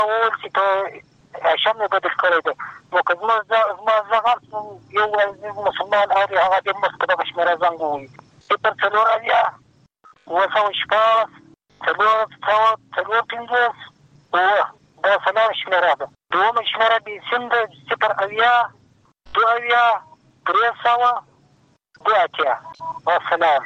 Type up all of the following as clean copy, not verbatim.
اول چې ته شم بدل کړی دی نو که زما زغم یو عزیز مسلمان اوري هغه دې مخ ته دغه شمېره زنګ ووهي 0 دا سلام شمېره ده. دومه شمېره د سیم ده 0 والسلام.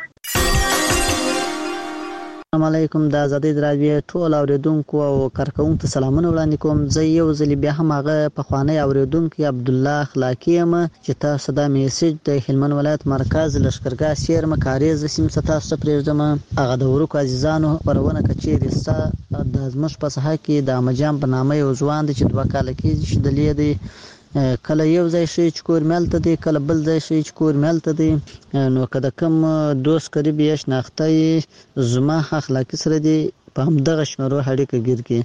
السلام علیکم. د آزادۍ رادیو ټول اوریدونکو او کارکونکو ته سلامونه وړاندې کوم. زه یو ځل بیا هم هغه پخوانی اوریدونکی عبدالله اخلاقی یم چې تاسو دا میسج د هلمند ولایت مرکز لښکرګاه سیرم کاریز سیم تاسو ته پرېږدم. هغه د ورکو عزیزانو خپرونه کچېرې ستا د زموږ په ساحه کې د احمدجان په نامه یو ځوان دی چې 2 کاله کېږي چې دلې دی کله یو ځای شي چې کور ملته دی کله بل ځای شي چې کور ملته دی. نو که د کوم دوست قریب یې شناخته یې زما اخلاقي سره دی په همدغه شمېرو اړیکه ګیر کړي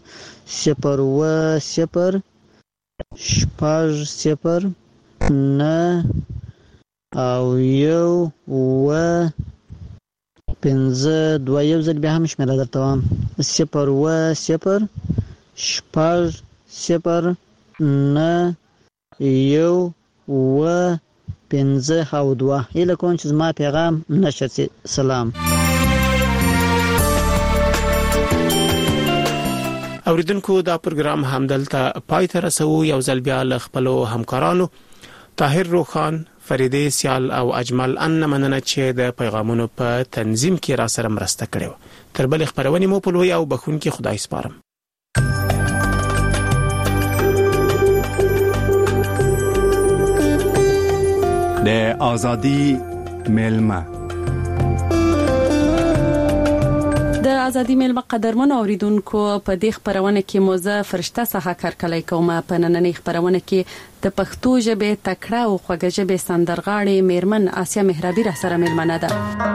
0 یو ځل بیا هم شمېره درته وایم 0 هیله کوم چې زما پیغام نشر شي. سلام. اوریدونکو دا پروګرام همدلته پای ته رسو. یو ځل بیا له خپلو همکارانو طاهر روخان، فریدې سیال او اجمل ان مننه چې د پیغامونو په تنظیم کې را سره مرسته کړې. تر بل خبرونه مو په لوی او بخونکي خدای سپارم. د آزادی ملما د آزادی ملما قدرمن اوریدونکو په دې خبرونه کې موزه فرشته څخه کارکلای کوم. په نننۍ خبرونه کې د پښتو ژبې تکړه او خوږه ژبې سندرغاړي میرمن آسیا مهرابي را سره ملمنه ده.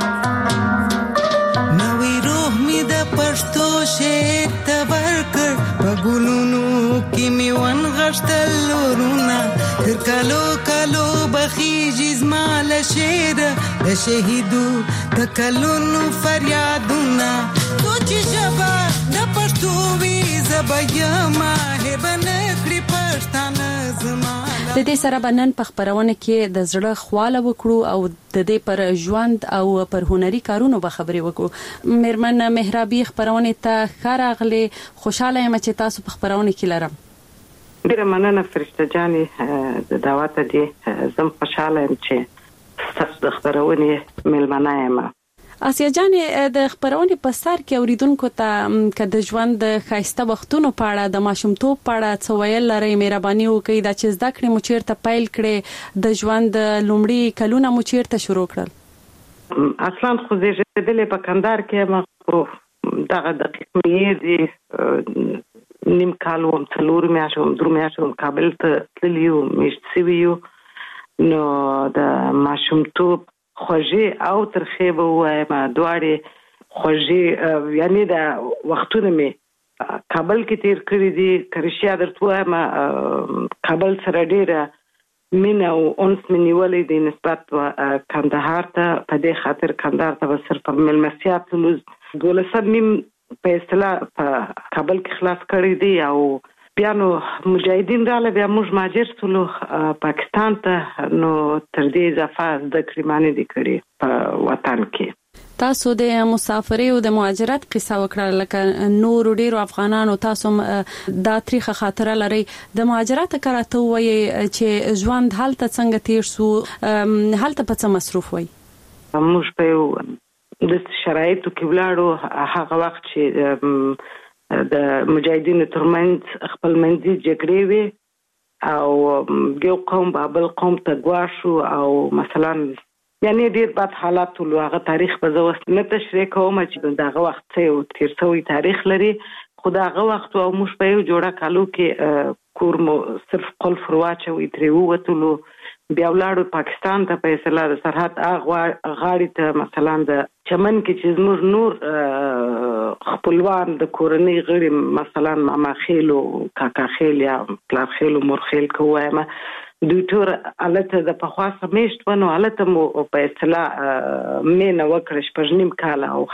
نوې روح می د پښتو شعر تبرکر په ګلونو کې می ون غشتل لورونه تر کالو بخیږي زما له شعر د شهیدو تکلونو فریادونه سوچ ژبه د پښتو وی زبېما هبنه کړی پښتانه زما. د دې سره بنن په خبرونه کې د زړه خواله وکړو او د دې پر ژوند او پر هنري کارونو به خبرې وکړو. میرمن مهرابي خبرونه ته خراغله خوشاله یم چې تاسو په خبرونه کې لرم. ډیره مننه فرشته جانې د دعوت دې زم خوشاله یم چې تاسو د خبرونه ملمنه یم. آسیا جانې د خبرونه په سر کې اوریدونکو ته که د ژوند د خاصه وختونو په اړه د ماشومتوب په اړه څه ویل لري مهرباني وکړئ دا چې زده کړې مو چیرته پیل کړې د ژوند لومړی کلونه مو چیرته شروع کړل. اصلا خو زیږیدلې په کندهار کې ما دغه دقیق مې دي نیم کال وم 3 میاشتې کابل ته تللیو مېشت سویو. نو د ماشومتوب خوږې او ترخې به وایم دواړې خوږې یعنی د وختونه مې کابل کې تیر کړی دي. کرشیا درته وایم کابل سره ډیره مینه او انس مې نیولې دي نسبت کندهار ته. په دې خاطر کندهار ته به صرف مېلمستیا تلو 12 نیم په اصطلاح په کابل کې خلاص کړی دي او بیا نو مجاهدین رااله بیا موږ مهاجر شولو پاکستان ته. نو تر دې اضافه د کریمانه دي کړی په وطن کې. تاسو د مسافرۍ او د مهاجرت قصه وکړه لکه نور ډیرو افغانانو تاسو دا تاریخ خاطره لري د مهاجرت کراته وایي چې ژوند حالت څنګه تیر شو حالت په څه مصروف وای. موږ په د شرایطو کې ولاړو هغه وخت چې د مجاهدینو ترمنځ خپل منځي جګړې وي او یو قوم بل قوم ته ګواښو او مثلا یعنی ډیر بد حالات ولو. هغه تاریخ په زوست نه تشریح کوم چې دغه وخت څه تیر شوی تاریخ لري. خو دغه وخت او موږ په یو جوړه کالو کې کور مو صرف قلف رواچوي ترې ووتلو بیا ولاړو پاکستان ته په اصطلاح د سرحد غاړې ته مثلا د چمن کې چې زموږ نور خپلوان د کورنۍ غړي مثلا ماما خیل او کاکا خیل یا پلار خیل او مور خیل کوه دوی ټول الته د پخوا سمیشت ونه الته مو په اصطلاح مینه وکړه شپږ کاله او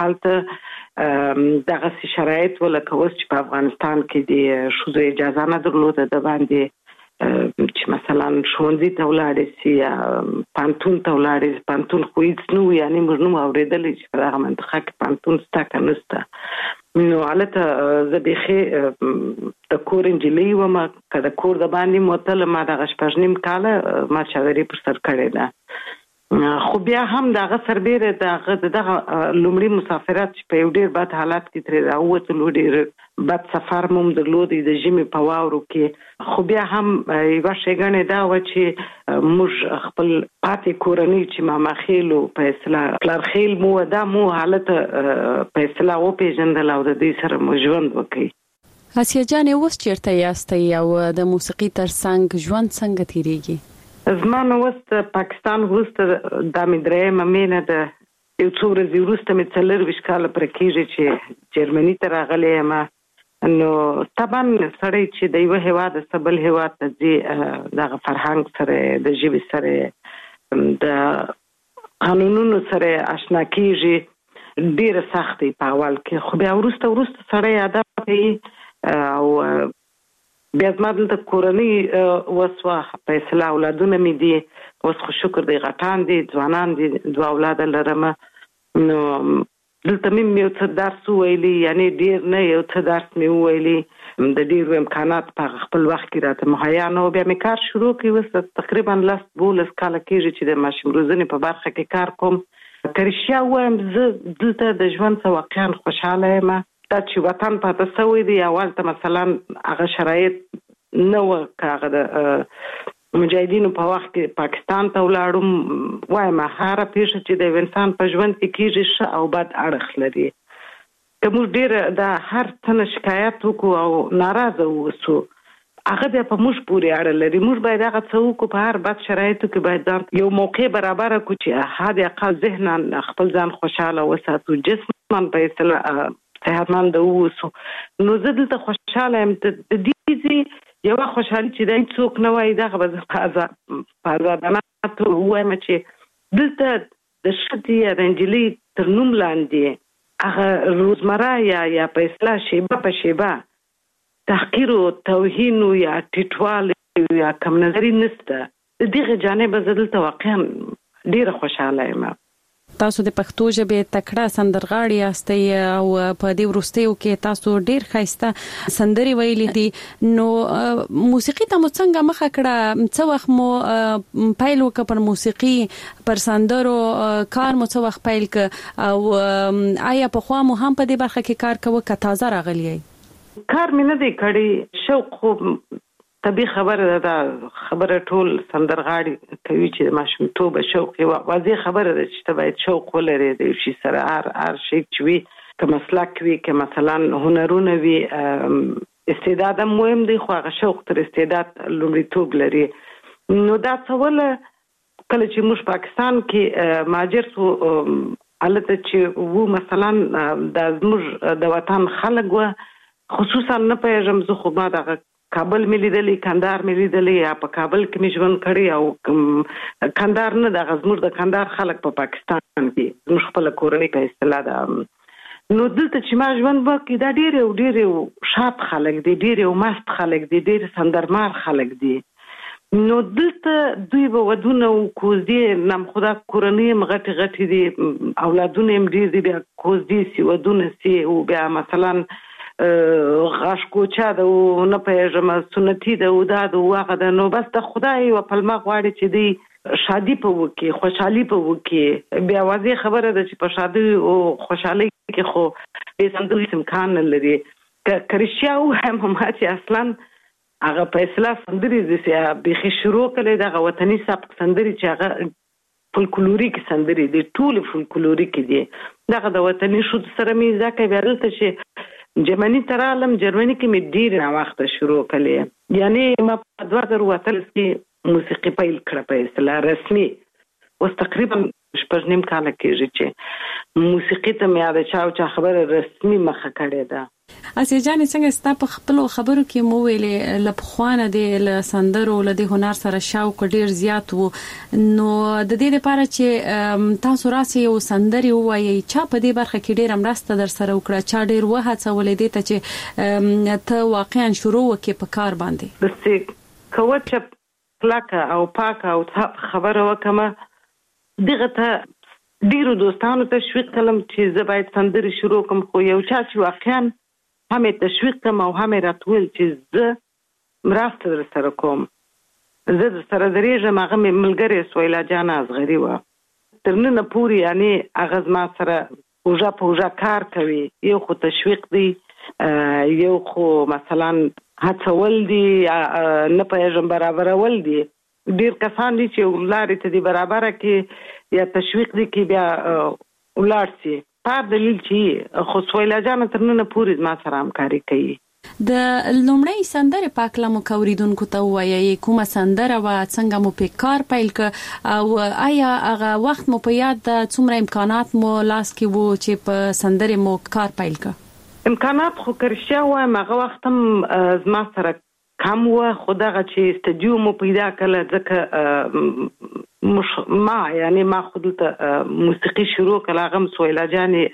هلته دغه شرایط ولکه اوس چې په افغانستان کې د ښځو اجازه نه درلوده د باندې چې مثلا ښوونځي ته ولاړې سي یا پانتون ته ولاړې سي. پانتون خو هېڅ نه و یعنې موږ نه وو اورېدلی چې په دغه منطقه کې پانتون شته که نشته. نو هلته زه بیخي د کور نجلۍ ومه که د کور د باندې موتله ما دغه شپږ کاله ما چادري پر سر کړې ده. خو بیا هم دغه سربیره دغه لومړي مسافرت چې په یو ډېر بد حالت کې ترې راووتلو ډېر بد سفر مو درلودی د ژمي په واورو کې. خو بیا هم یوه ښېګڼې دا وه چې موږ خپل پاتې کورنۍ چې ماماخیل په اصطلاح پلارخیل مو دا مو حالت په اصطلاح وپېژندل او د دوی سره مو ژوند وکړي. آسیا جانې اوس چېرته یاستئ او د موسیقي تر څنګ ژوند څنګه تېرېږي؟ زما نو اوس پاکستان وروسته دا مې درېیمه مینه ده. یو څو ورځې وروسته مې 24 کاله پوره کېږي چې جرمني ته راغلی یم. نو طبعا سړی چې د یوه هېواد څخه بل هېواد ته ځي دغه فرهنګ سره د ژبې سره د قانونونو سره آشنا کېږي ډېره سخت دی په اول کې. خو بیا وروسته سړی عادت کوي او بیا زما دلته کورنۍ وسوه په اصطلاح اولادونه مې دي اوس خو شکر دی غټان دي ځوانان دي 2 اولاده لرم. نو دلته مې یو څه درس وویلي یعنې ډېر نه یو څه درس مې وویلي د ډېرو امکانات په خپل وخت کې راته مهیا نه و. بیا مې کار شروع کړی اوس تقریبا 10-12 کاله کېږي چې د ماشوم روزنې په برخه کې کار کوم. که رښتیا ووایم زه دلته د ژوند څخه واقعا خوشحاله یم. دا چې وطن پاته سوی دی اول ته مثلا هغه شرایط نه وه که هغه د مجاهدینو په وخت کې پاکستان ته ولاړم وایم هره پیښه چې د انسان په ژوند کې کېږي ښه او بد اړخ لري. که موږ ډېره دا هر څه نه شکایت وکړو او ناراضه واوسو هغه بیا په موږ پورې اړه لري. موږ باید هغه څه وکړو په هر بد شرایطو کې باید ځان یو موقع برابره کړو چې حد اقل ذهنا خپل ځان خوشحاله وساتو جسما په اصطلاح صحتمند اوسو. نو زه دلته خوشحاله یم. د دې یوه خوشحالي چې دا هېڅوک نه وایي دغه به زه په ازادانه توګه ووایم چې دلته د ښځې یا د نجلۍ تر نوم لاندې هغه روزمره یا په اصطلاح شیبه په شیبه تحقیر او توهین یا ټیټوالی یا کم نظري نشته. د دغه جانبه زه دلته واقعا ډېره خوشحاله یم. تاسو د پښتو ژبې تکړه سندرغاړي یاستئ او په دې وروستیو کې تاسو ډېر ښایسته سندرې ویلې دي. نو موسیقي ته مو څنګه مخه کړه؟ څه وخت مو پیل وکړ پر موسیقي پر سندرو کار مو څه وخت پیل کړ او آیا پخوا مو هم په دې برخه کې کار کوه که تازه راغلی یې؟ کار مې نه دی کړی. شوق خو طبیعي خبره ده. خبره ټول سندرغاړي کوي چې د ماشومتوبه شوق یې واضح خبره ده چې ته باید شوق ولرې د یو شي سره هر شی چې وي که مسلک وي که مثلا هنرونه وي استعداد هم مهم دی خو هغه شوق تر استعداد لومړیتوب لري. نو دا څه وله کله چې موږ پاکستان کې مهاجر سو هلته چې وو مثلا دا زموږ د وطن خلک وه خصوصا نه پوهېږم زه خو ما دغه کابل مې لیدلی کندهار مې لیدلی یا په کابل کې مې ژوند کړی او کندهار نه دغه زموږ د کندهار خلک په پاکستان کې زموږ خپله کورنۍ په اصطلاح ده. نو دلته چې ما ژوند وکړي دا ډېر شاد خلک دي ډېر مست خلک دي ډېر سندرمار خلک دي. نو دلته دوی به ودونه او کوزدې نم خدا کورنۍ هم غټې دي اولادونه هم ډېر دي بیا کوزدې سي ودونه سي او بیا مثلا غاشکوچا ده او نه پوهېږم سنتي ده او دا ده او هغه ده. نو بس د خدای یوه پلمه غواړي چې دوی شادي په وکړي خوشحالي په وکړي. بیا واضح خبره ده چې په شادي او خوشحالۍ کې خو بې سندرو هېڅ امکان نه لري. که رښتیا ووایم ما چې اصلا هغه په اصطلاح سندرې داسې بیخي شروع کړی دغه وطني سبک سندرې چې هغه فولکلوریک سندرې دي ټولې فولکلوریک دي. دغه د وطني ښځو سره مې زده کړی. بیا دلته چې جرمني ته رالم جرمني کې مې ډېر ناوخته شروع کړې یعنې ما په 2018 کې موسیقي پیل کړه په اصطلاح رسمي. اوس تقریبا شپږ نیم کال کېږي چې موسیقي ته مې د چا خبره رسمي مخه کړې ده. اسیا جان څنګه ستا په خپل خبرو کې مو ویلې لپخوانه د سندرو له هنر سره شوق ډیر زیات وو، نو د دې لپاره چې تاسو راسي یو سندري وایي چا په دې برخه کې ډیر مرسته در سره وکړه، چا ډیر وهڅولې دې ته چې ته واقعا شروع وکې په کار باندې؟ بس کوچ پلاکه او پاکه او خبره وکمه دغه ته ډیرو دوستانو تشویق کړم چې زه باید سندري شروع کوم، خو یو چا چې واقعا همې تشویق کوم او همې راتول چې زه مرسته در سره کوم، زه در سره درېږم. هغه مې ملګرې سویلا جان ازغري وه، تر ننه پورې یعنی هغه زما سره اوژه په اوژه کار کوي. یو خو تشویق دی، یو خو مثلا هڅول دي، نه پوهېږم برابرول دي. ډېر کسان دي چې لارې ته دي برابره کې یا تشویق دي کې بیا ولاړ سي. په دلیل چې خو سویلا جان تر ننه پورې زما سره همکاري کوي. د لومړی سندرې په اړه مو کوریدونکو ته وایي کومه سندره و، څنګه مو په کار پیل ک او آیا هغه وخت مو په یاد څومره امکانات مو لاس کې وو چې په سندرې مو کار پیل ک؟ امکانات خو کرشیا وایم هغه وخت هم زما سره کم و، خو دغه چې استودیو مو پیدا کړل ځکه ما یعنی ما خود ته موسیقي شروع کړل. هغه سویلا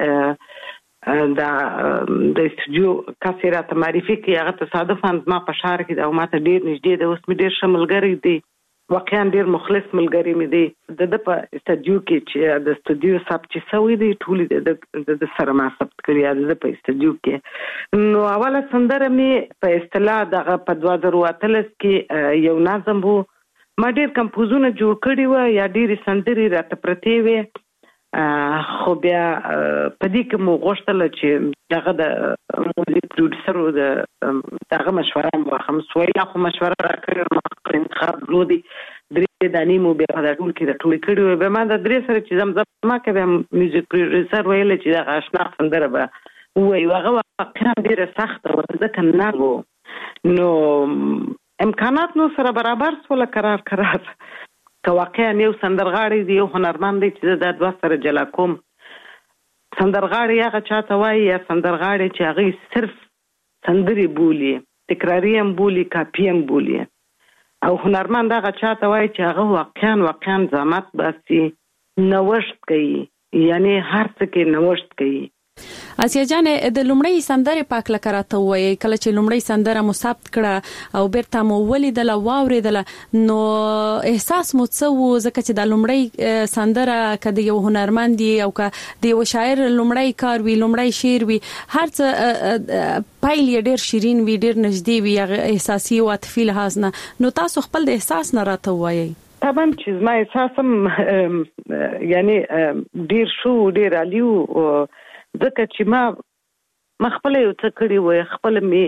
جانې د استودیو کاسې راته معرفي کړي، هغه تصادفاً زما په ښار کې ده او ما ته ډېر نږدې ده. اوس مې ډېر ښه ملګری دی، واقعا ډېر مخلص ملګری مې دی. د په استودیو کې چې د استودیو ثبت چې سوی دی ټولې د سره ما ثبت کړي د په استودیو کې. نو اوله سندره مې په اصطلاح دغه په 2018 کې یو نظم وو، ما ډېر کمپوزونه جوړ کړي وو یا ډېرې سندرې راته پرتې وې، خو بیا په دې کې مو غوښتل چې دغه د موزیک پروډوسر دغه مشوره مو واخلم. سویلا خو مشوره راکړې، ما انتخاب درلودی، 3 دانې مو بیا په ټول کې د ټولې کړي وې. بیا ما د 3 سره چې زمزمه کوي میوزیک پروډوسر ویل چې دغه آشنا سندره به ووایي. هغه واقعا ډېره سخته وه ځکه نه و، نو امکانات نو سره برابر سوله قرار که واقعا یو سندرغاړی دی، یو هنرمند دی چې د دوه سره جلا کوم. سندرغاړی هغه چاته وایي یا سندرغاړی چې هغه صرف سندري بولي، تکراري هم بولي، کاپي هم بولي، او هنرمند هغه چاته وایي چې هغه واقعا زحمت باسي، نوښت کوي، یعنی هر څه کې نوښت کوي. اسیا جان د لومړی سندرې پاک لکه راته وایي کله چې لومړی سندره مو ثبت کړه او بیرته مو ولیدله واوریدله، نو احساس مو څه و؟ ځکه چې د لومړی سندره که د یو هنرمند او که د یو شاعر لومړی کار وي، لومړی شعر وي، هر څه پیل یې ډېر شیرین وي، ډېر نږدې وي احساسي او عاطفي لحاظ نه. نو تاسو خپل د احساس نه راته وایي. طبعا چې زما احساس هم یعنی ډېر شو، ډېر عالي و، ځکه چې ما خپل یو څه کړي وای، خپل می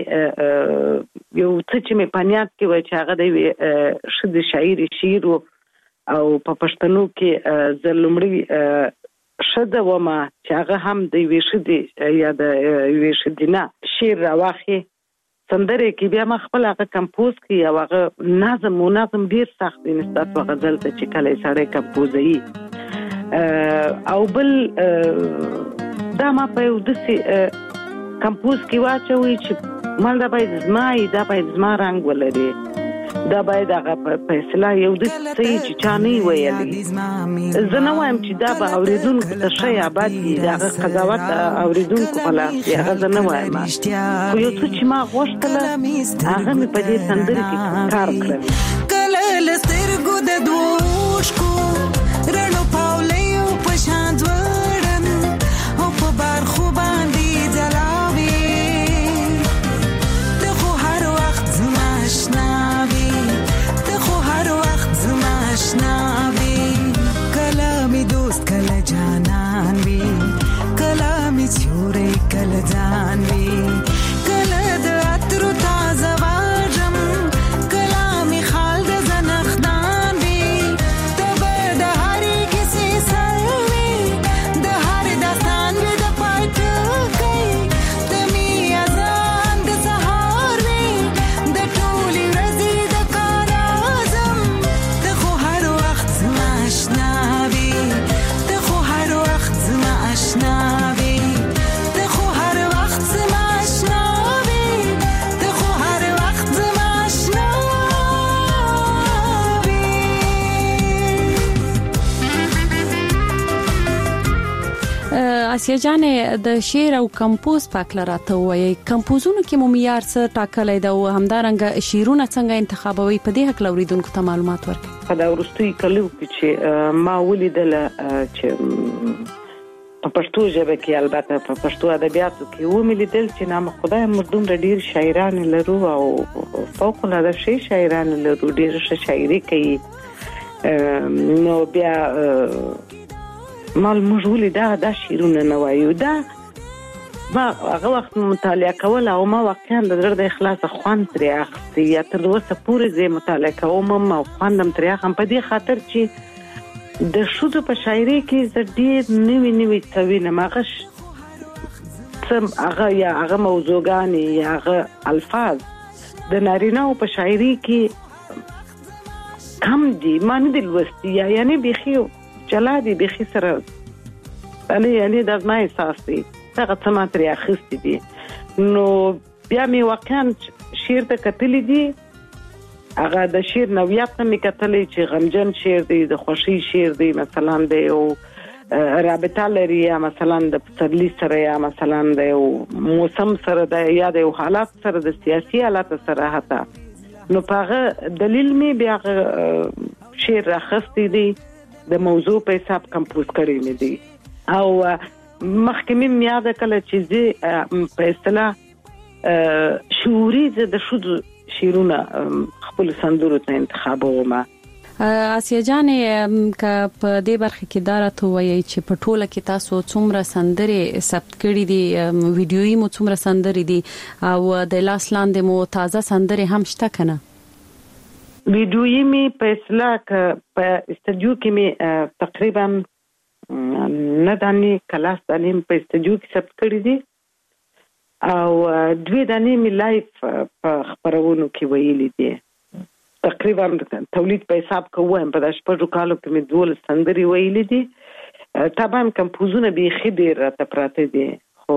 یو څه چې مې پنیات کې وای چې هغه د ښځې شاعري شعر او په پښتنو کې زه لومړی ښځه ومه چې هغه هم د یوې ښځې یا د یوې ښځینه شعر راواخلي سندرې کې. بیا ما خپل هغه کمپوز کړي او هغه نظم ډېر سخت دی نسبت په غزل ته چې کله یې سړی کمپوزوي. او بل دا ما په یو داسې کمپوز کې واچوي چې مال دا باید زمای، دا باید زما رنګ ولري، دا باید هغه په اصطلاح یو داسې څه چې چا نه ویلي. زه نه وایم چې دا به اورېدونکو ته ښه یا بد وي، د هغه قضاوت اورېدونکو په لاس وي، هغه زه نه وایم، خو یو څه چې ما غوښتله هغه مې په دې سندرې کې کار کړی. کله له سترګو د دوو اوښکو رڼو پاولیو په شان ځوړم او په برخو باندې ځلاوي، ته خو هر وخت زما اشنا وي، ته خو هر وخت زما اشنا وي. کله می دوست کله جانان وي، کله می سیوری کله ځان وي، کله د عطرو تازه واژم، کله می خال د اسیا جان د شعر او کمپوز پاک لراته وایي کمپوزونو کې مو معیار څه ټاکلې ده او همدارنګه شعرونه څنګه انتخابوي په دې حق لوریدونکو ته معلومات ورکړي. په دا ورستي کلو کې چې ما ولیدل چې په پښتو ژبه کې البته په پښتو ادبیاتو کې وملیدل چې نام خدای مردوم ډیر شاعران لرو او فوق العاده شاعران لرو ډیر شاعري کوي. نو بیا مال مجهول دا شعرونه نه وایو دا ما هغه وخت مطالعه کول او ما واقعا د زړه د اخلاص خوان ترې اخستې یا تر اوسه پورې زه مطالعه کوم او خوندم ترې اخم په دې خاطر چې د شودو په شاعري کې زه ډېر نوي څوینم هغه موضوعګانې یا هغه الفاظ د نارینه‌و په شاعري کې کم دي ما نه دي لوستي یعنی بیخي جلا دي بیخي سره یعنی دا زما احساس دی هغه څه ما ترې اخیستي دي. نو بیا مې واقعا شعر ته کتلی دي هغه د شعر نوعیت ته مې کتلی چې غمجن شعر دی د خوښۍ شعر دی مثلا د یو رابطه لري یا مثلا د پسرلي سره یا مثلا د یو موسم سره د یا د یو حالات سره د سیاسي حالات سره حتی نو په هغه دلیل مې بیا شعر راخستی دی د موضوع په حساب کمپوز کړی مې دی او مخکې مې یاد کړل چې په اصطلاح شعوري د شودو شیرونه خپل سندرو ته انتخابوم. اسیا جان ک په دې برخه کې دارته وایي چې په ټوله کې تاسو څومره سندرې ثبت کړې دي ویډیويي مو څومره سندرې دي او د لاس لاندې مو تازه سندرې هم شته کنه؟ ویډیويي می په اصطلاح په استودیو کې می تقریبا نه دانی کلاس دانیم په استودیو کې ثبت کړې دي او دوی دانې می لایف په خبرونو کې ویلي دي تقریبا تولید په حساب کوم په داش په کالو کې می دول سندري ویلي دي طبعا کمپوزونه به خډیر راته پراته دي خو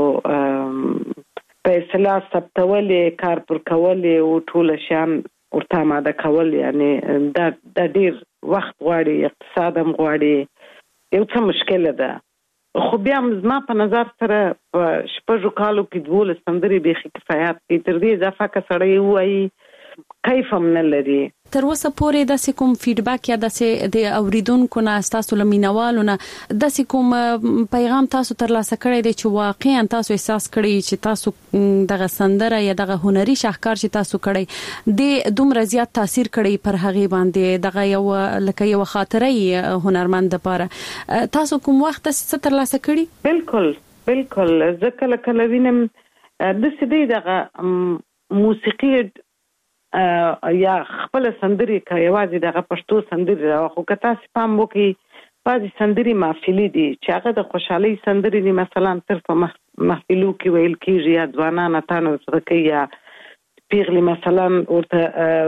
په اصطلاح ثبتولې کار پر کولې او ټول شان ورته ماده کول یعنی دا ډیر وخت غواړي اقتصاد هم غواړي یو څه مشکله ده خو بیا زما په نظر سره په شپږو کالو کې دول سندري به کفایت کوي تر دې اضافه که سړی وایي کیف هم نه لري. تر اوسه پورې د کوم فیډبیک یا د اوریدونکو نه تاسو لمینوالو نه د کوم پیغام تاسو ترلاسه کړی دی چې واقعا تاسو احساس کړی چې تاسو دغه سندره یا دغه هنري شاهکار چې تاسو کړی د دومره زیات تاثیر کړی پر هغه باندې دغه یو لکه یو خاطره هنرمند لپاره تاسو کوم وخت څه ترلاسه کړی؟ بالکل ځکه کله وینم د سدي دغه موسیقي یا خپل سندري کوي واځي دغه پښتو سندري خو کته سپام وکي بعضي سندري محفلي دي چې هغه د خوشحالي سندري دي مثلا طرف محفلو کې ویل کیږي یا ځوانان اتانو سره کوي یا پیغلي مثلا ورته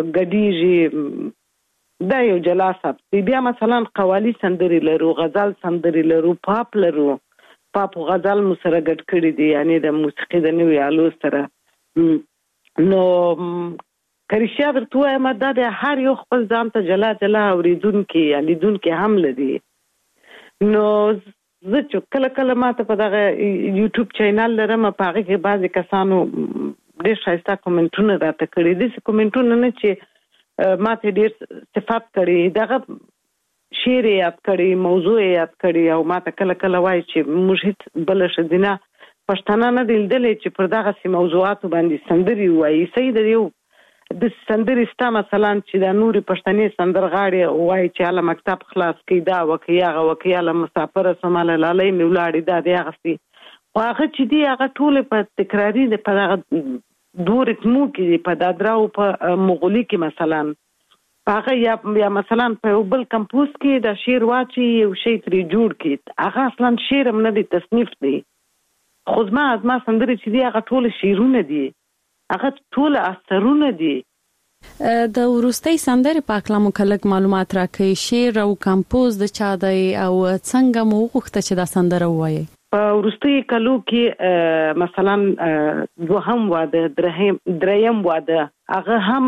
ګډيږي دا یو جلاسه بیا مثلا قوالی سندري لرو غزل سندري لرو پاپ لرو پاپ غزل مو سره ګډ کړی دي یعنی د موسیقي د نوې آلو سره نو کریشیا ورته ما د هر یو خپل ځان ته جلا اوریدونکو یا لیدونکو هم لدی نو زه چې کله ما ته په دغه یوټیوب چینل لرم په هغه کې بعضی کسانو ډېر ښایسته کومنټونه راته کړي دي کومنټونه نه چې ما ته ډېر صفات کړي دغه شعر یاد کړي موضوع یاد کړي او ما ته کله وایي چې موږ هیڅ بل شدینه پښتانه نه دلدلې چې پر دغه سي موضوعات باندې سندري وایي سید یو د سندري ستا مثلا چې د نوري پښتني سندرغاړي وایي چې اله مکتب خلاص کیدا وکیاله مسافر سماله لالې میولاړي دا دی غسي واغه چې دی هغه ټول په تکراری د په دوه ریتمو کې په دادراو په مغولي کې مثلا هغه یا مثلا په بل کمپوز کې د شعر واچي یو شی ترې جوړ کی هغه اصلا شعر هم نه دی تصنیف دی خو زما سندري چې دی هغه ټول شعرونه دي هغه ټول اثرونه دي. د ورستۍ سندرې په اړه مو کلک معلومات راکړئ شعر او کمپوز د چا دی او څنګه مو غوښته چې دا سندره وایي؟ په ورستۍ کلو کې مثلا دوهم واده دریم واده هغه هم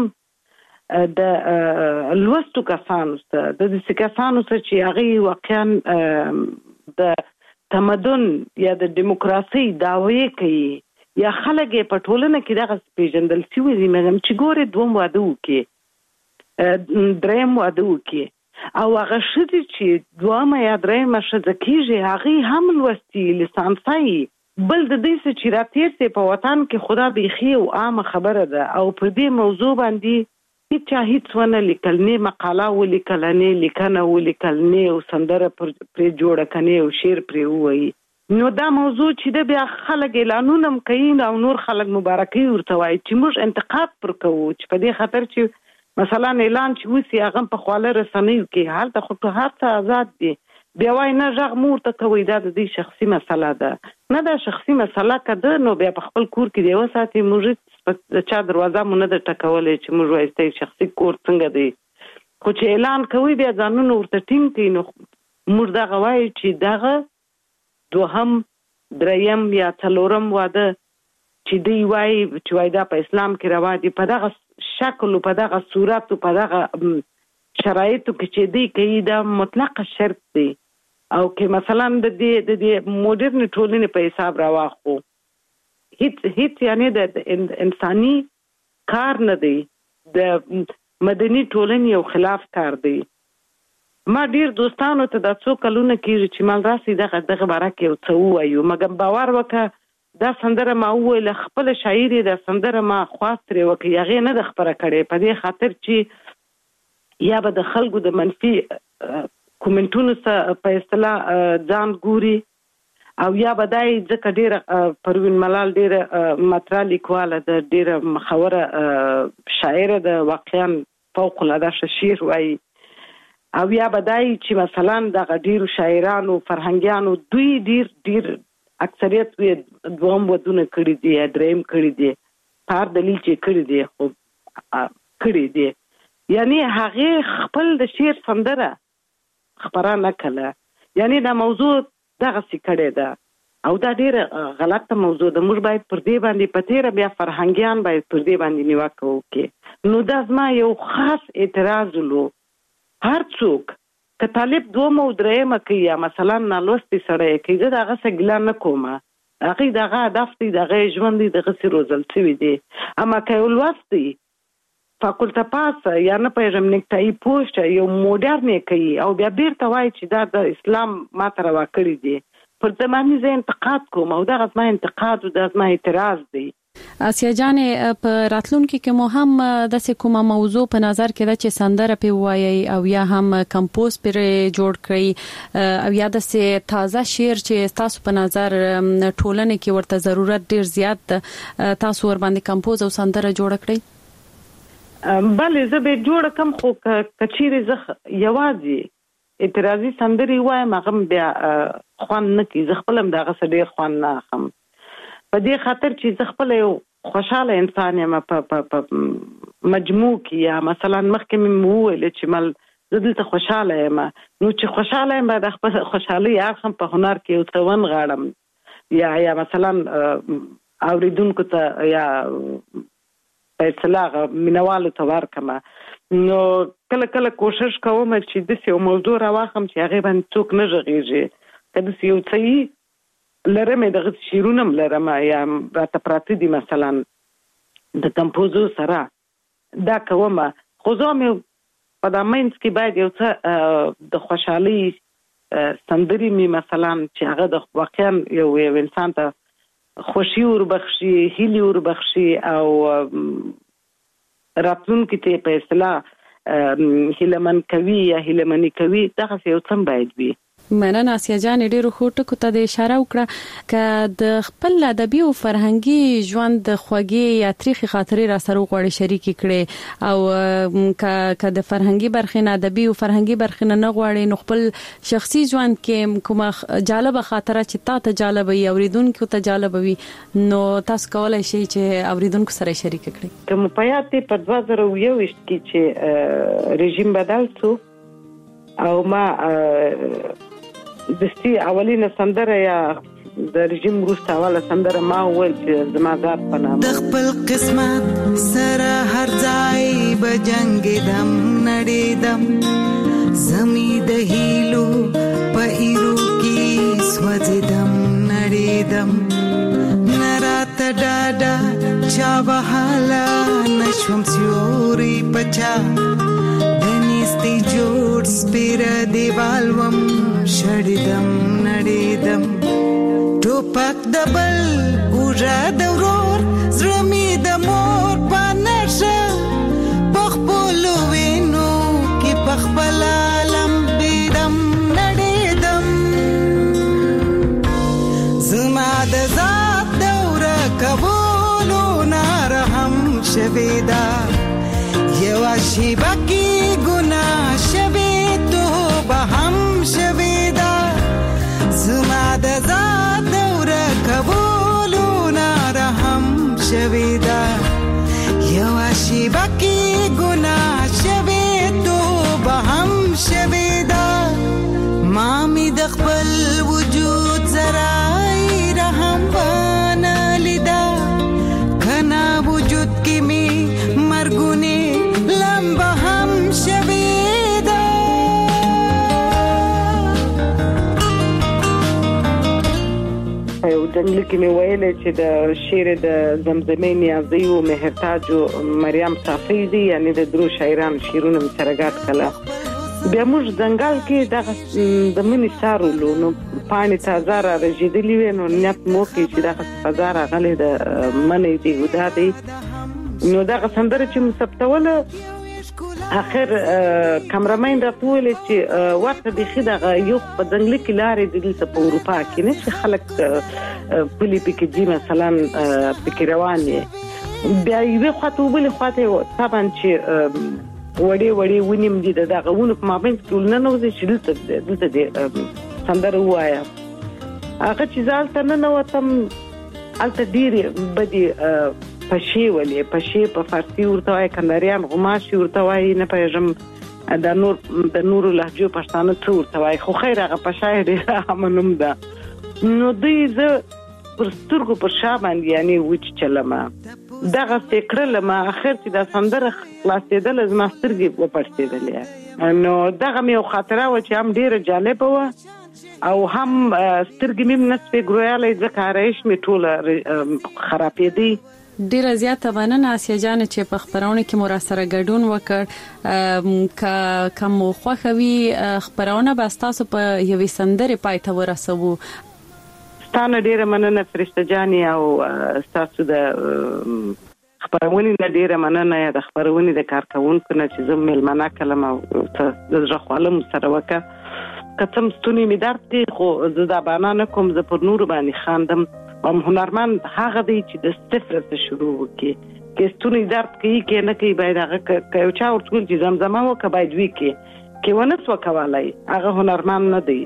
د لوستو کسانو ته د کسانو ته چې هغه واقعا د تمدن یا د دیموکراسي دعوی کوي یا خلک په ټولنه کې دغه پیژندل شوی دي مګم چې ګوره دوم واده وکي دریم واده وکي او هغه شدي چې دوامه یا دریم شته کیږي هغه هم لوستي لسانسي بل د دې چې راتیر سي په وطن کې خدا بيخي او عام خبره ده او په دې موضوع باندې هیڅ ونه لیکل نه مقاله ولیکل نه لیکنه ولیکل نه او سندره پر جوړه کنه او شعر پر وایي نو دا موضوع چې د بیا خلک اعلانونه کوي او نور خلک مبارکي ورته وایي چې موږ انتقاد پر کوو چې په دې خاطر چې مثلا اعلان چې وسی هغه په خواله رسنیو کې حالت خو ته هر څه آزاد دي بیا وای نه ژغ مور ته کوي دا د دې شخصي مسله ده نه دا شخصي مسله کده نو بیا په خپل کور کې دی وساتي موږ د چا دروازه مونږ نه د ټکولې چې موږ وایسته شخصي کور څنګه دی خو چې اعلان کوي بیا ځانونه ورته ټینګ کوي نو موږ دا غواړي چې دغه دوهم دریم یا څلورم واده چې دی وای چې وای دا په اسلام کې روا دي په دغه شکل او په دغه صورت او په دغه شرایطو کې چې دی کوي دا مطلق شرط دی او کې مثلا د دې مدرن ټولنې په حساب راواخو هیڅ یعنی د انساني کار نه دی د مدني ټولنې او خلاف کار دی ما ډیر دوستانو ته د څو کلونه کېږي چې مال راسي دغه باره کې څه وایو مګر باور وکړه دا سندره ما وویل خپل شاعر د سندره ما خواست لري وکړي هغه نه د خبره کړي په دې خاطر چې یا به د خلکو د منفي کومنټونو په اصطلاح ځان ګوري او یا به دای ځکه ډیره پروین ملال ډیره مطرح لیکواله د ډیره مخوره شاعر د واقعا فوق العاده شعر وایي او یا به دای چې مثلا د ډیرو شاعرانو فرهنګیانو دوی ډیر اکثریت وی دوم ودونه کړی دی دریم کړی دی پر دلیل چې کړی دی خو کړی دی یعنی هغه خپل د شعر سندره خبره کړه یعنی دا موضوع دغه څه کړی ده او دا ډیره غلطه موضوع ده موږ باید پر دې باندې پتیره بیا فرهنګیان باید پر دې باندې نیوکه وکړي نو دا زما یو خاص اعتراض ولو هر څوک که طالب دوم او دریم کوي یا مثلا نالوستي سره کوي دا هغه څه ګلان نه کومه هغه دغه هدف دی دغه ژوند دی دغه څه روزل شوی دی اما که ولوستي فاکولټه پاس یا نه پېژم نکټای پوسټ یو موډرن کوي او بیا بیرته وایي چې دا د اسلام ما تر واکړی دی پر زماني زه انتقاد کوم او دا غوښمه انتقاد او دا زما اعتراض دی آسیا جان په راتلونکو کې مو هم د کومه موضوع په نظر کې ده چې سندره په وایي او یا هم کمپوز پر جوړ کړی او یا د تازه شعر چې تاسو په نظر ټولنه کې ورته ضرورت ډیر زیات تاسو ور باندې کمپوز او سندره جوړ کړی بله زه به جوړ کم خو کچيري زه یوازې اعتراضي سندري وایم هغه بیا خوان نه کی زه خپلم دغه سړي خوان نه اخم په دې خاطر چې زه خپل یو خوشاله انسان یم په مجموع کې یا مثلا مخکې مې وویل چې مل زه دلته خوشاله یم نو چې خوشاله یم د خپل خوشحالي اخم په هنر کې او توان غاړم یا مثلا اوریدونکو ته یا په اصطلاح مینوالو ته ورکمه نو کله کوشش کوم چې د یو موضوع راوخم چې هغه باندې څوک نه ژغېږي کله چې یو څه لرمه د شیرونه لرمه یا راته پراته دي مثلا د کمپوزو سره دا کومه خو زه مې په دامنځ کې باید یو څه د خوشحالي سندري می مثلا چې هغه د واقعا یو انسان ته خوشي وربخشي هیلي وربخشي او راتلونکي ته په اصطلاح هیلمن کوي یا هیلمنی کوي دا څه یو څه باید وي مننه آسیا جان ډیرو خوټو ته د اشاره وکړه ک د خپل ادبي او فرهنګي ژوند د خوږی یا تاریخي خاطرې را سره غوړي شریک کړي او ک د فرهنګي برخې نه ادبي او فرهنګي برخې نه غوړي نو خپل شخصي ژوند کې کومه جالبه خاطره چې تاسو جالبه وي اوریدونکو ته جالبه وي نو تاسو کولای شئ چې اوریدونکو سره شریک کړئ کوم پیاته په 2021 کې چې رژیم بدل شو او ما دستي اولینه سندره یا د رژیم وروسته اوله سندره ما وویل چې زما ذات په نامه د خپل قسمت سره هر ځای به جنګېدم نړېدم زمي د هیلو په ایرو کې سوځېدم چا بحالا نشوم سیوری پچا دنیستی جوړ سپیر دیوال وم شړیدم نړیدم ټوپک دبل ګوژا دورور زړمی د مور پانشه پخپلو وینو کې پخپل عالم بیدم نړیدم زما د ذات دوره کبولو نارهم شویدا یوا شیبا کی گناہ شوی تو بهم شویدا زما د ذات دوره کبولو نارهم شویدا یوا شیبا کی گناہ شوی تو بهم شویدا مامی د خپل وجود زرای رحم بانا لیدا کنا وجود کی می مرګونی لمبه هم شویدا یو جنګل کې مې ویلې چې د شعر د زمزمې نیازي او مهرتاج او مریم صافی دي یعنی د درو شاعران شعرونه مې سره ګډ کړل بیا موږ ځنګل کې د منی سارولو نو پانی تازه را رژیدلی وي نو نیت مو کې چې دغه فضا راغلې د منی دی ودا دی نو دغه سندره چې مثبتوله اخر کامرامین راټول چې ورته بخي دغه یو په ځنګل کې لارې د په اروپا کې نه چې خلک پلی پکې دي مثلا پکې روان دي بیا یو خاطر بل خاطر طبعا چې وړي ونیم دي دغه ونه په مابین کې ولنه نو چې دلته دي سندره وایا هغه چې ځالته نه وتم الته ډیره بدی پشي ولې پشي په فارسی ورته وای کندریان غماشي ورته وای نه پېژم د نور لهجو پښتانه څو ورته وای خو خیر هغه پشای دی همنوم ده نو دوی زه پر سترګو پر شابان یعنی وچ چلمه دغه فکر لمه اخر چې د سندره خلاصېدل از ما سترګې وپړسېدلې نو دغه مې خاطره و چې هم ډیره جالب و او هم سترګې مې نسبه ګرویاله ځکه رئیس مې ټول خرابېدی ډیره زیاته مننه آسیا جان چې په خبرونه کې مو را سره ګډون وکړ کوم خوخوي خبرونه به تاسو په یوې سندره پای ته ورسوو ستانه ډیره مننه فرشته جاني او تاسو د خبرونه نه ډیره مننه د خبرونه د کارکونکو نه چې زم ملمنه کلمه د ځخوالم سره وکړه کتم ستونی می درد دی خو زدا بانانه کوم ز پر نور باندې خاندم ام هنرمند هغه دی چې د صفر ته شروع وکي کې ستونی درد کوي کې نه کوي باید هغه یو چا ورته چې زمزمه وکړي باید وی کې ونه څه کوالای هغه هنرمند نه دی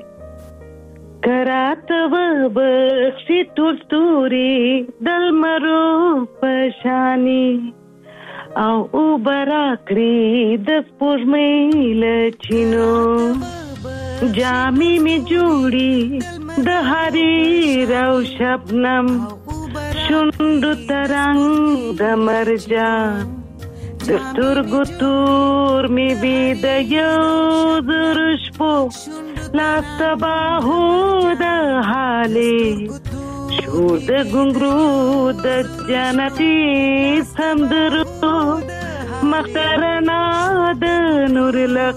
کرات و بخشی توري دل مرو پشانی او برا کړی د سپوږمۍ لچینو جامی می جوړي د حریر او شبنم شوند ترنګ د مرجان د سترګو تور می بي د یو درشپو لا تباهو د حالي شور د ګنګرو د جنتي سمندرو مختارنا د نور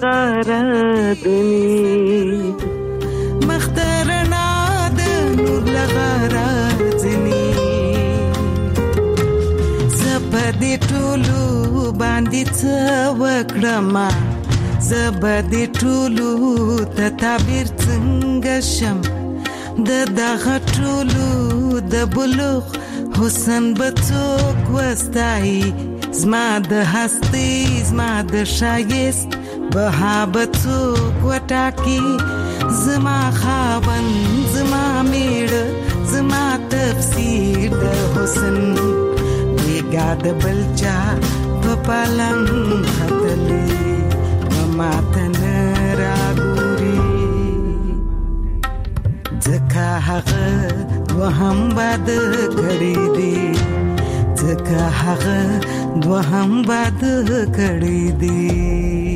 لغارتنی مختارنا د نور لغارتنی زبدي ټولو باندې څه وکړم زبدي ټولو ته تعبیر څنګه شم د دغه ټولو د بلوغ حسن بڅوک وستای زما د هستی زما د شایست بهابتوک وټاکی زما خاون زما میړه زما تفسیر د حسن بیګا د بلچا په پالنګ خطلې ماتن راګوري ځکه هغه وهم باد کړی دی ځکه هغه دوهم باد کړی دی